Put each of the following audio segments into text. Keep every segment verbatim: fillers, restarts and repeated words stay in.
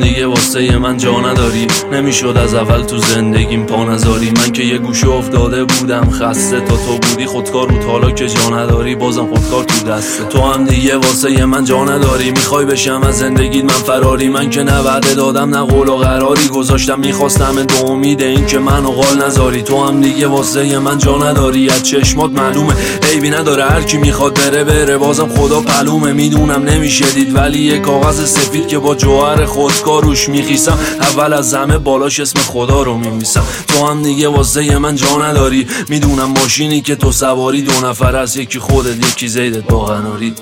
دیگه واسه من جا نداری، نمیشد از اول تو زندگیم پا نذاری. من که یه گوشه افتاده بودم خسته، تا تو بودی خودکار بود، حالا که جا نداری بازم خودکار تو دسته. تو هم دیگه واسه من جا نداری، میخوای بشم از زندگیت من فراری. من که نه وعده دادم نه قول و قراری گذاشتم، میخواستم دو امید این که منو قال نذاری. تو هم دیگه واسه من جا نداری، از چشمات معلومه عیبی نداره، هر کی میخواد بره بره بازم خدا پلومه. میدونم نمیشه دید ولی یه کاغذ سفید که با جوهر خودکار روش میخیسم، اول از همه بالاش اسم خدا رو میمیسم. تو هم دیگه واسه من جا نداری، میدونم ماشینی که تو سواری دو نفر است، یکی خودت یکی زیدت با قناری.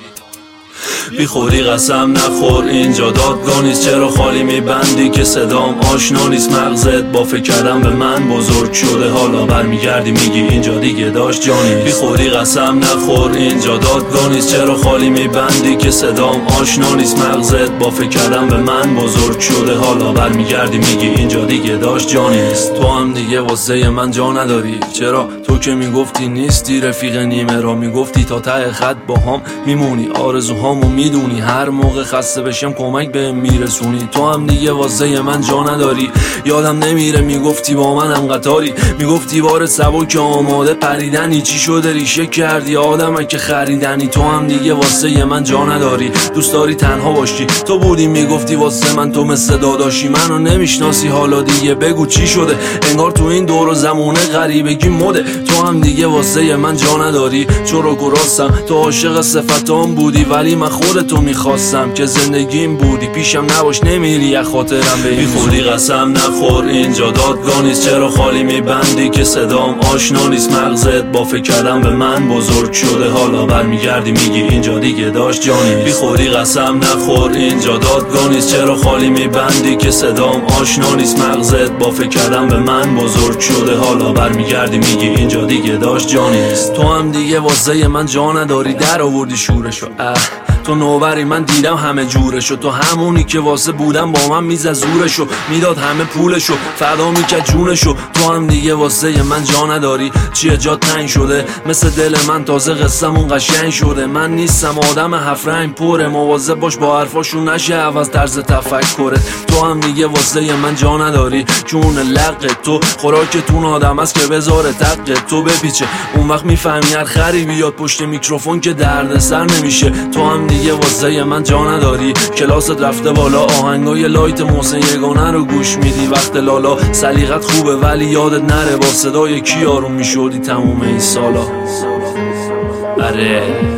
بی خودی قسم نخور اینجا دادگاه نیست، چرا خالی میبندی که صدام آشنا نیست. مغزت با فکر کردم به من بزرگ شده، حالا برمیگردی میگی اینجا دیگه داشت جا نیست. بی خودی قسم نخور اینجا دادگاه نیست، چرا خالی میبندی که صدام آشنا نیست. مغزت با فکر کردم به من بزرگ شده، حالا برمیگردی میگی اینجا دیگه داشت جا نیست. تو هم دیگه واسه من جا نداری، چرا تو که میگفتی نیستی رفیق نیمه را، میگفتی تا ته خط با هم میمونی، آرزوهامو میدونی، هر موقع خسته بشم کمک بهم میرسونی. تو هم دیگه واسه من جا نداری، یادم نمیره میگفتی با منم قطاری، میگفتی بار سبک آماده پریدنی، چی شده ریشه کردی آدمه که خریدنی. تو هم دیگه واسه من جا نداری، دوست داری تنها باشی، تو بودی میگفتی واسه من تو مثل داداشی. منو نمیشناسی حالا دیگه بگو چی شده، انگار تو این دور و زمونه غریبگی مده. تو هم دیگه واسه من جا نداری، چرا گراستم تو عاشق صفتام بودی، ولی من خودتو میخواستم که زندگیم بودی، پیشم نباش نمیری از خاطرم به این خودی قسم نخور اینجا دادگاه نیست، چرا خالی میبندی که صدام آشنا نیست. مغزت با فکر کردم به من بزرگ شده، حالا برمیگردی میگی اینجا دیگه داشت جا نیست. بی خودی قسم نخور اینجا دادگاه نیست، چرا خالی میبندی که صدام آشنا نیست. مغزت با فکر کردم به من بزرگ شده، حالا برمیگردی میگی اینجا دیگه داشت جا نیست. تو هم دیگه واسه من جا نداری، در آوردی شورشو، اه تو نوبری من دیدم همه جورشو، تو همونی که واسه بودم با من میزد زورشو، میداد همه پولشو فدا میکرد جونشو. تو هم دیگه واسه من جا نداری، چیه جات تنگ شده مثل دل من، تازه قصه‌مون قشنگ شده. من نیستم آدم هفت رنگ پره، مواظب باش با حرفاشون نشه عوض طرز تفکرت. تو هم دیگه واسه من جا نداری، جون لق تو خوراکتون آدم است که بذاره تق تو بپیچه، اون وقت میفهمی هر خری بیاد پشت میکروفون که درد سر نمیشه. تو هم دیگه واسه من جا نداری، کلاست رفته بالا، آهنگای لایت محسن یگانه رو گوش میدی وقت لالا. سلیقت خوبه ولی یادت نره با صدای کی آروم میشدی تموم این سالا. آره